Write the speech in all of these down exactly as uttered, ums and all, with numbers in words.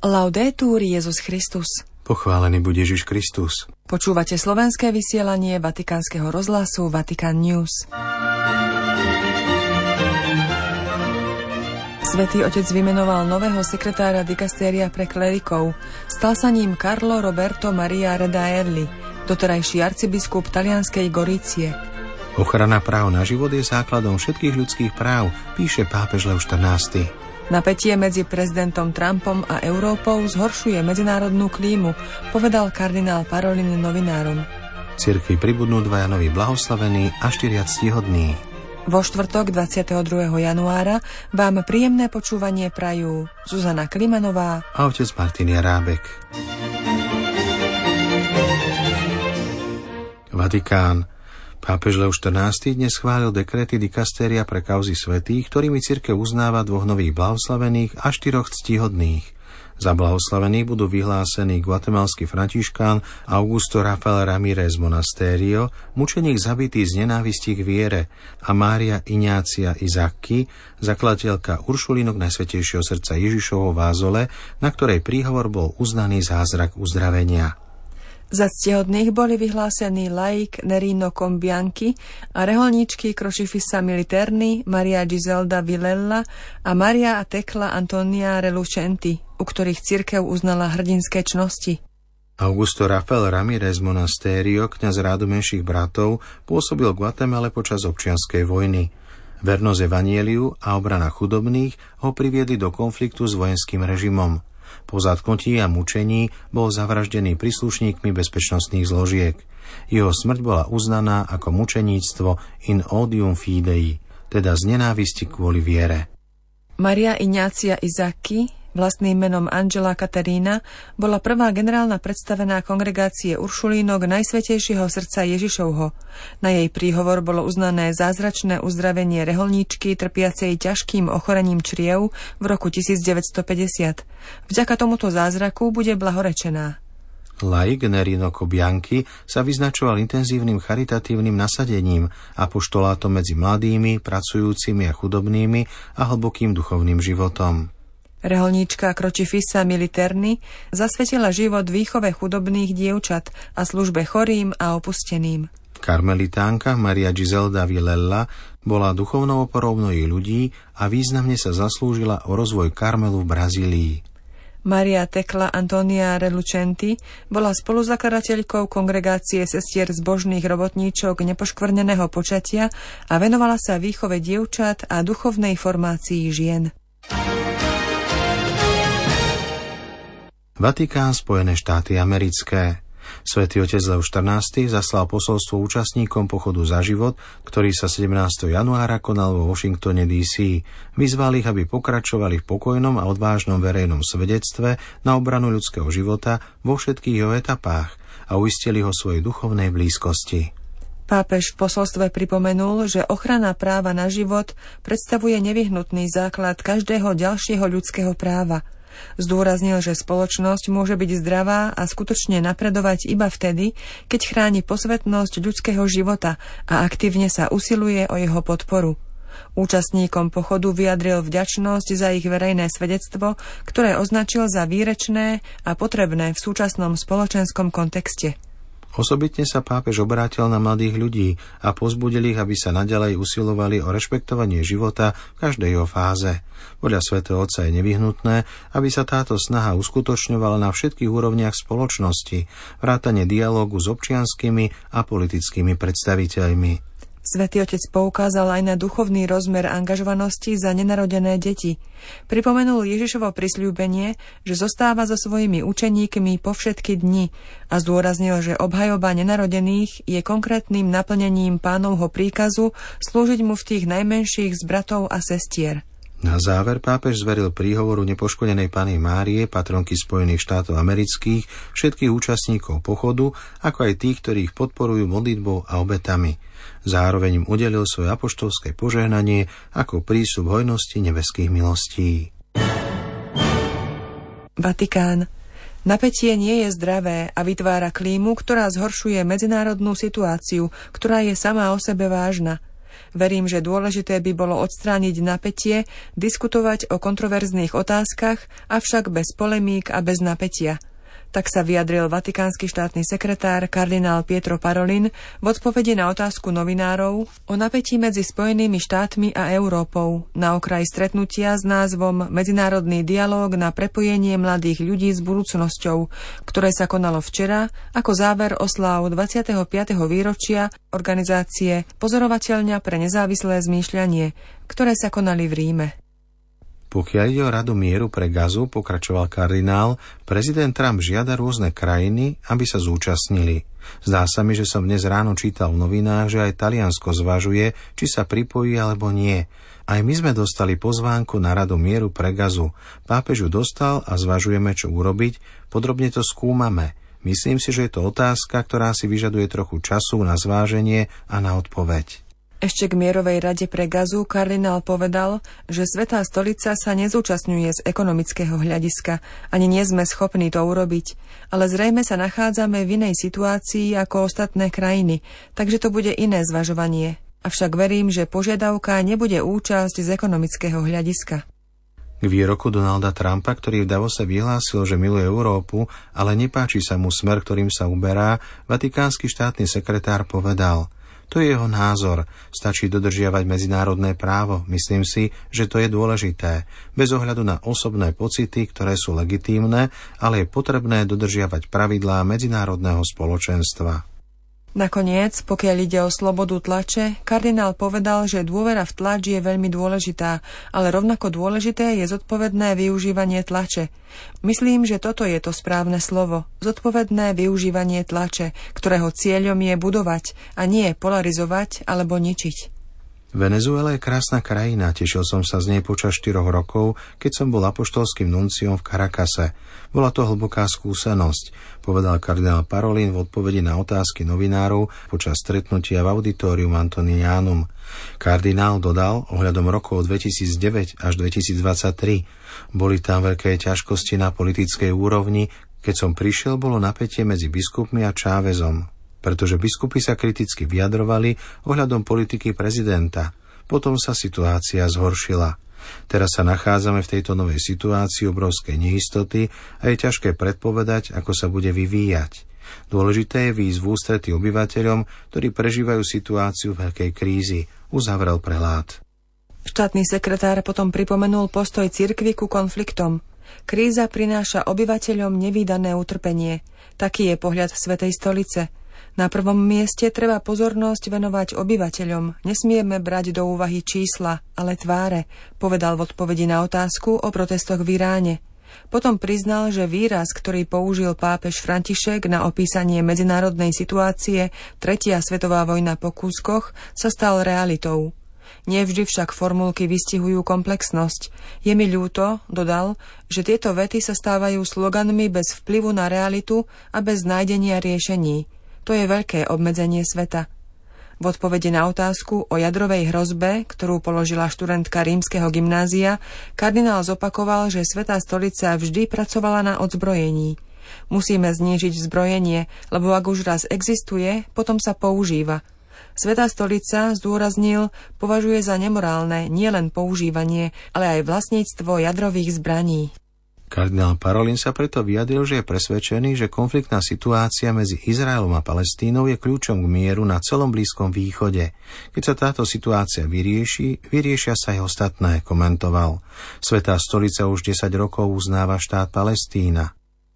Laudetur Jesus Christus. Pochválený buď Ježiš Kristus. Počúvate slovenské vysielanie Vatikánskeho rozhlasu Vatican News. Svätý Otec vymenoval nového sekretára dikastéria pre klerikov. Stal sa ním Carlo Roberto Maria Redaelli, doterajší arcibiskup talianskej Gorície. Ochrana práv na život je základom všetkých ľudských práv, píše pápež Leo štrnásty. Napätie medzi prezidentom Trumpom a Európou zhoršuje medzinárodnú klímu, povedal kardinál Parolin novinárom. Cirkvi pribudnú dvaja noví blahoslavení a štyria ctihodní. Vo štvrtok dvadsiateho druhého januára vám príjemné počúvanie prajú Zuzana Klimanová a otec Martin Jarábek. Vatikán. Pápež Leo štrnásty dnes schválil dekrety dikastéria pre kauzy svätých, ktorými cirkev uznáva dvoch nových blahoslavených a štyroch ctihodných. Za blahoslavených budú vyhlásení guatemalský františkán Augusto Rafael Ramírez Monasterio, mučeník zabitý z nenávisti k viere, a Mária Inácia Izaki, zakladateľka Uršulínok Najsvätejšieho srdca Ježišovho v Ázole, na ktorej príhovor bol uznaný zázrak uzdravenia. Za ctihodných boli vyhlásení laik Nerino Combianchi a reholníčky Crocifissa Militerni Maria Giselda Vilella a Maria Tekla Antonia Relucenti, u ktorých cirkev uznala hrdinské čnosti. Augusto Rafael Ramírez Monasterio, kňaz rádu menších bratov, pôsobil v Guatemale počas občianskej vojny. Vernosť evanieliu a obrana chudobných ho priviedli do konfliktu s vojenským režimom. Po zatknutí a mučení bol zavraždený príslušníkmi bezpečnostných zložiek. Jeho smrť bola uznaná ako mučeníctvo in odium fidei, teda z nenávisti kvôli viere. Maria Inácia Izaki, vlastným menom Angela Katarína, bola prvá generálna predstavená kongregácie Uršulínok Najsvätejšieho srdca Ježišovho. Na jej príhovor bolo uznané zázračné uzdravenie reholníčky trpiacej ťažkým ochorením čriev v roku devätnásťstopäťdesiat. Vďaka tomuto zázraku bude blahorečená. Laik Nerino Combianchi sa vyznačoval intenzívnym charitatívnym nasadením, apoštolátom medzi mladými, pracujúcimi a chudobnými a hlbokým duchovným životom. Reholníčka Crocifissa Militerni zasvetila život výchove chudobných dievčat a službe chorým a opusteným. Karmelitánka Maria Giselda Vilella bola duchovnou oporou mnohých ľudí a významne sa zaslúžila o rozvoj Karmelu v Brazílii. Maria Tekla Antonia Relucenti bola spoluzakladateľkou kongregácie sestier zbožných robotníčok nepoškvrneného počatia a venovala sa výchove dievčat a duchovnej formácii žien. Vatikán, Spojené štáty americké. Svätý Otec Leo štrnásty zaslal posolstvo účastníkom pochodu za život, ktorý sa sedemnásteho januára konal vo Washingtone dé cé. Vyzval ich, aby pokračovali v pokojnom a odvážnom verejnom svedectve na obranu ľudského života vo všetkých jeho etapách a uistili ho svojej duchovnej blízkosti. Pápež v posolstve pripomenul, že ochrana práva na život predstavuje nevyhnutný základ každého ďalšieho ľudského práva. Zdôraznil, že spoločnosť môže byť zdravá a skutočne napredovať iba vtedy, keď chráni posvetnosť ľudského života a aktívne sa usiluje o jeho podporu. Účastníkom pochodu vyjadril vďačnosť za ich verejné svedectvo, ktoré označil za výrečné a potrebné v súčasnom spoločenskom kontexte. Osobitne sa pápež obrátil na mladých ľudí a povzbudil ich, aby sa naďalej usilovali o rešpektovanie života v každej jeho fáze. Podľa svätého Otca je nevyhnutné, aby sa táto snaha uskutočňovala na všetkých úrovniach spoločnosti, vrátane dialógu s občianskymi a politickými predstaviteľmi. Svätý Otec poukázal aj na duchovný rozmer angažovanosti za nenarodené deti. Pripomenul Ježišovo prisľúbenie, že zostáva so svojimi učeníkmi po všetky dni a zdôraznil, že obhajoba nenarodených je konkrétnym naplnením Pánovho príkazu slúžiť mu v tých najmenších z bratov a sestier. Na záver pápež zveril príhovoru nepoškodenej Panny Márie, patronky Spojených štátov amerických, všetkých účastníkov pochodu, ako aj tých, ktorí ich podporujú modlitbou a obetami. Zároveň im udelil svoje apoštolské požehnanie ako prísľub hojnosti nebeských milostí. Vatikán. Napätie nie je zdravé a vytvára klímu, ktorá zhoršuje medzinárodnú situáciu, ktorá je sama o sebe vážna. Verím, že dôležité by bolo odstrániť napätie, diskutovať o kontroverzných otázkach, avšak bez polemík a bez napätia. Tak sa vyjadril vatikánsky štátny sekretár kardinál Pietro Parolin v odpovedi na otázku novinárov o napätí medzi Spojenými štátmi a Európou na okraji stretnutia s názvom Medzinárodný dialóg na prepojenie mladých ľudí s budúcnosťou, ktoré sa konalo včera ako záver osláv dvadsiateho piateho výročia organizácie Pozorovateľňa pre nezávislé zmýšľanie, ktoré sa konali v Ríme. Pokiaľ ide o Radu mieru pre Gazu, pokračoval kardinál, prezident Trump žiada rôzne krajiny, aby sa zúčastnili. Zdá sa mi, že som dnes ráno čítal v novinách, že aj Taliansko zvažuje, či sa pripojí alebo nie. Aj my sme dostali pozvánku na Radu mieru pre Gazu. Pápež ju dostal a zvažujeme, čo urobiť. Podrobne to skúmame. Myslím si, že je to otázka, ktorá si vyžaduje trochu času na zváženie a na odpoveď. Ešte k mierovej rade pre Gazu kardinál povedal, že Svätá stolica sa nezúčastňuje z ekonomického hľadiska, ani nie sme schopní to urobiť, ale zrejme sa nachádzame v inej situácii ako ostatné krajiny, takže to bude iné zvažovanie. Avšak verím, že požiadavka nebude účasť z ekonomického hľadiska. K výroku Donalda Trumpa, ktorý v Davose vyhlásil, že miluje Európu, ale nepáči sa mu smer, ktorým sa uberá, vatikánsky štátny sekretár povedal: To je jeho názor. Stačí dodržiavať medzinárodné právo. Myslím si, že to je dôležité. Bez ohľadu na osobné pocity, ktoré sú legitímne, ale je potrebné dodržiavať pravidlá medzinárodného spoločenstva. Nakoniec, pokiaľ ide o slobodu tlače, kardinál povedal, že dôvera v tlač je veľmi dôležitá, ale rovnako dôležité je zodpovedné využívanie tlače. Myslím, že toto je to správne slovo. Zodpovedné využívanie tlače, ktorého cieľom je budovať a nie polarizovať alebo ničiť. Venezuela je krásna krajina, tešil som sa z nej počas štyroch rokov, keď som bol apoštolským nunciom v Caracase. Bola to hlboká skúsenosť, povedal kardinál Parolin v odpovedi na otázky novinárov počas stretnutia v Auditorium Antonianum. Kardinál dodal ohľadom rokov dvetisícdeväť až dvetisícdvadsaťtri. Boli tam veľké ťažkosti na politickej úrovni, keď som prišiel, bolo napätie medzi biskupmi a Chávezom, pretože biskupy sa kriticky vyjadrovali ohľadom politiky prezidenta. Potom sa situácia zhoršila. Teraz sa nachádzame v tejto novej situácii obrovskej neistoty a je ťažké predpovedať, ako sa bude vyvíjať. Dôležité je výjsť v ústrety obyvateľom, ktorí prežívajú situáciu veľkej krízy, uzavrel prelát. Štátny sekretár potom pripomenul postoj cirkvi ku konfliktom. Kríza prináša obyvateľom nevídané utrpenie. Taký je pohľad Svätej stolice. Na prvom mieste treba pozornosť venovať obyvateľom. Nesmieme brať do úvahy čísla, ale tváre, povedal v odpovedi na otázku o protestoch v Iráne. Potom priznal, že výraz, ktorý použil pápež František na opísanie medzinárodnej situácie Tretia svetová vojna po kúskoch, sa stal realitou. Nevždy však formulky vystihujú komplexnosť. Je mi ľúto, dodal, že tieto vety sa stávajú sloganmi bez vplyvu na realitu a bez nájdenia riešení. To je veľké obmedzenie sveta. V odpovede na otázku o jadrovej hrozbe, ktorú položila študentka rímskeho gymnázia, kardinál zopakoval, že Svätá stolica vždy pracovala na odzbrojení. Musíme znížiť zbrojenie, lebo ak už raz existuje, potom sa používa. Svätá stolica, zdôraznil, považuje za nemorálne nielen používanie, ale aj vlastníctvo jadrových zbraní. Kardinál Parolin sa preto vyjadril, že je presvedčený, že konfliktná situácia medzi Izraelom a Palestínou je kľúčom k mieru na celom Blízkom východe. Keď sa táto situácia vyrieši, vyriešia sa aj ostatné, komentoval. Svätá stolica už desať rokov uznáva štát Palestína.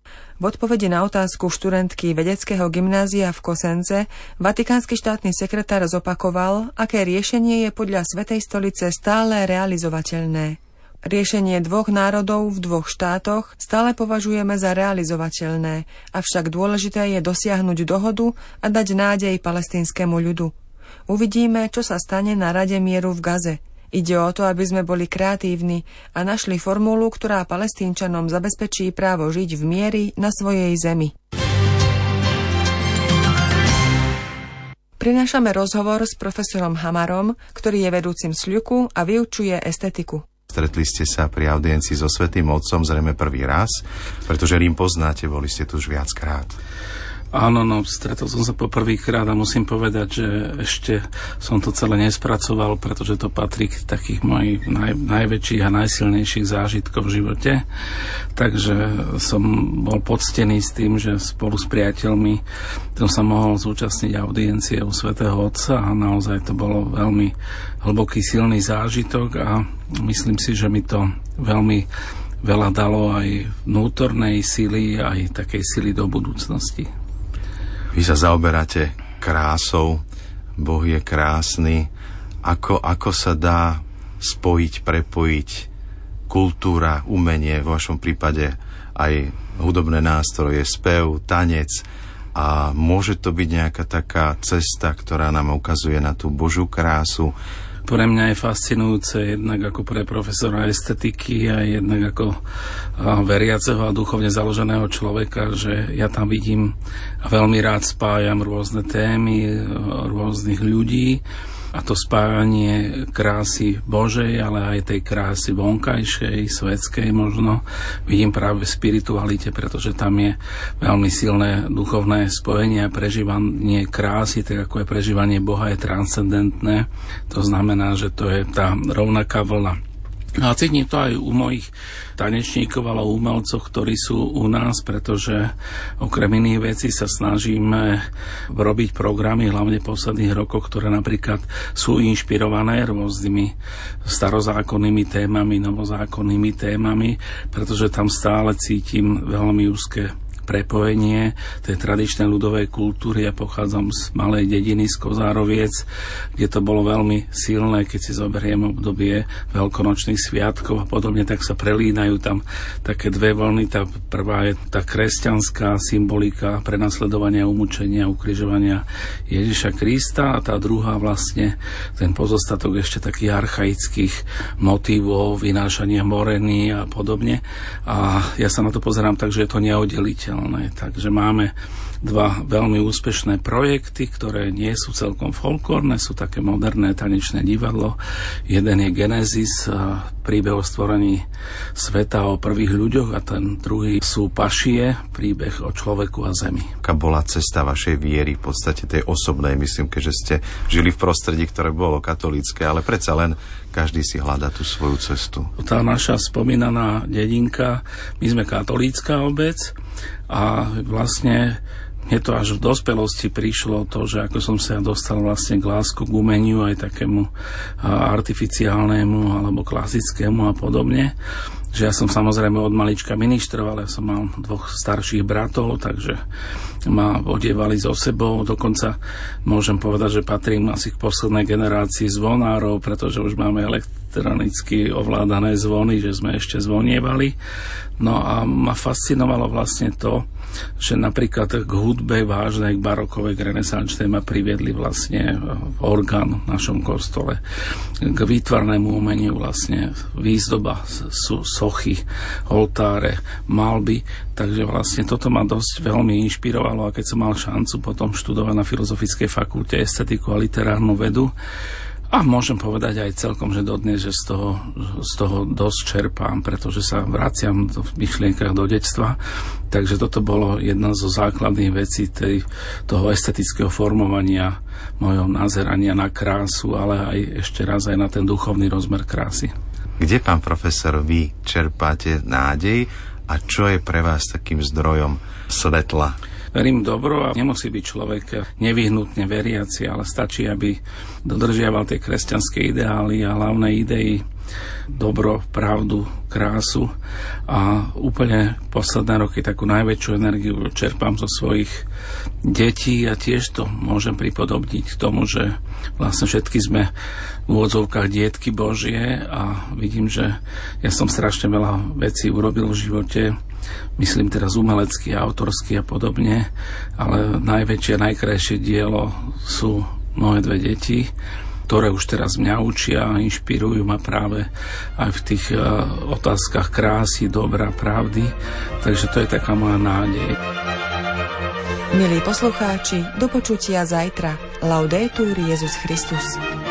V odpovedi na otázku študentky vedeckého gymnázia v Kosence vatikánsky štátny sekretár zopakoval, aké riešenie je podľa Svätej stolice stále realizovateľné. Riešenie dvoch národov v dvoch štátoch stále považujeme za realizovateľné, avšak dôležité je dosiahnuť dohodu a dať nádej palestínskemu ľudu. Uvidíme, čo sa stane na Rade mieru v Gaze. Ide o to, aby sme boli kreatívni a našli formulu, ktorá Palestínčanom zabezpečí právo žiť v mieri na svojej zemi. Prinášame rozhovor s profesorom Hamarom, ktorý je vedúcim sľuku a vyučuje estetiku. Stretli ste sa pri audiencii so Svätým Otcom zrejme prvý raz, pretože Rím poznáte, boli ste tu už viackrát. Áno, no, stretol som sa poprvýkrát a musím povedať, že ešte som to celé nespracoval, pretože to patrí k takých mojich naj, najväčších a najsilnejších zážitkov v živote. Takže som bol poctený s tým, že spolu s priateľmi som sa mohol zúčastniť audiencie u svätého Otca a naozaj to bolo veľmi hlboký, silný zážitok a myslím si, že mi to veľmi veľa dalo aj vnútornej sily, aj takej sily do budúcnosti. Vy sa zaoberáte krásou, Boh je krásny. Ako, ako sa dá spojiť, prepojiť kultúra, umenie, v vašom prípade aj hudobné nástroje, spev, tanec a môže to byť nejaká taká cesta, ktorá nám ukazuje na tú Božiu krásu. Pre mňa je fascinujúce jednak ako pre profesora estetiky a jednak ako veriaceho a duchovne založeného človeka, že ja tam vidím a veľmi rád spájam rôzne témy, rôznych ľudí a to spájanie krásy Božej, ale aj tej krásy vonkajšej, svetskej možno, vidím práve v spiritualite, pretože tam je veľmi silné duchovné spojenie a prežívanie krásy, tak ako je prežívanie Boha, je transcendentné. To znamená, že to je tá rovnaká vlna. A cítim to aj u mojich tanečníkov, ale u umelcov, ktorí sú u nás, pretože okrem iných vecí sa snažíme robiť programy, hlavne v posledných rokoch, ktoré napríklad sú inšpirované rôznymi starozákonnými témami, novozákonnými témami, pretože tam stále cítim veľmi úzke prepojenie tej tradičnej ľudovej kultúry. Ja pochádzam z malej dediny, z Kozároviec, kde to bolo veľmi silné, keď si zoberiem obdobie veľkonočných sviatkov a podobne, tak sa prelínajú tam také dve vlny. Tá prvá je tá kresťanská symbolika prenasledovania, umúčenia, ukrižovania Ježiša Krista a tá druhá vlastne ten pozostatok ešte takých archaických motívov, vynášania moreny a podobne. A ja sa na to pozerám tak, že je to neoddeliteľné. Takže máme dva veľmi úspešné projekty, ktoré nie sú celkom folklórne, sú také moderné tanečné divadlo. Jeden je Genesis, príbeh o stvorení sveta, o prvých ľuďoch, a ten druhý sú Pašie, príbeh o človeku a zemi. Aká bola cesta vašej viery, v podstate tej osobnej, myslím, keďže ste žili v prostredí, ktoré bolo katolícke, ale predsa len každý si hľadá tú svoju cestu. Tá naša spomínaná dedinka, my sme katolícka obec a vlastne mne to až v dospelosti prišlo to, že ako som sa dostal vlastne k lásku, k umeniu, aj takému artificiálnemu alebo klasickému a podobne. Že ja som samozrejme od malička ministroval, ja som mal dvoch starších bratov, takže ma odievali so sebou. Dokonca môžem povedať, že patrím asi k poslednej generácii zvonárov, pretože už máme elektronicky ovládané zvony, že sme ešte zvonievali. No a ma fascinovalo vlastne to, že napríklad k hudbe vážnej, k barokovej, k renesančnej ma priviedli vlastne orgán v našom kostole. K výtvarnému umeniu vlastne výzdoba, sú sochy, oltáre, malby. Takže vlastne toto ma dosť veľmi inšpirovalo a keď som mal šancu potom študovať na Filozofickej fakulte estetiku a literárnu vedu, a môžem povedať aj celkom, že dodnes, že z toho, z toho dosť čerpám, pretože sa vraciam v myšlienkach do detstva. Takže toto bolo jedna zo základných vecí tej, toho estetického formovania, mojho nazerania na krásu, ale aj ešte raz aj na ten duchovný rozmer krásy. Kde, pán profesor, vy čerpáte nádej a čo je pre vás takým zdrojom svetla? Verím dobro a nemusí byť človek nevyhnutne veriaci, ale stačí, aby dodržiaval tie kresťanské ideály a hlavné idei, dobro, pravdu, krásu. A úplne posledné roky takú najväčšiu energiu čerpám zo svojich detí a tiež to môžem pripodobniť k tomu, že vlastne všetky sme v úvodzovkách dietky Božie a vidím, že ja som strašne veľa vecí urobil v živote, myslím teraz umelecký, autorský a podobne, ale najväčšie, najkrajšie dielo sú moje dve deti, ktoré už teraz mňa učia a inšpirujú ma práve aj v tých uh, otázkach krásy, dobra, pravdy. Takže to je taká moja nádej. Milí poslucháči, do počutia zajtra. Laudetur Jesus Christus.